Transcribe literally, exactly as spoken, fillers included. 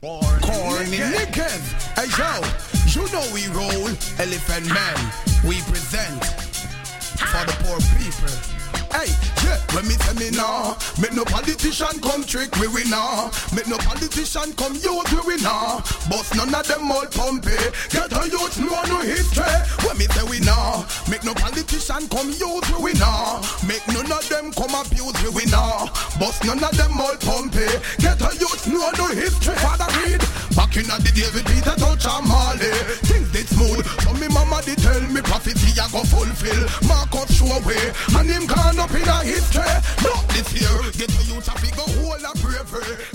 Corny niggas, hey yo, you know we roll, Elephant Man, we present for the poor people. Hey, yeah, when me tell me nah, make no politician come trick we we nah, make no politician come use we we nah, but none of them all pumpy, get a youth know no history. When me say we nah, make no politician come use we we nah, make none of them come abuse we we nah, but none of them all pumpy, get a youth know no history. Father read, back in the days with Peter Touch and Marley, things did smooth, so me mama did tell me prophecy I go fulfill, mark up show away, and him gone up in a history. Not this year, get a youth a figure whole a bravery.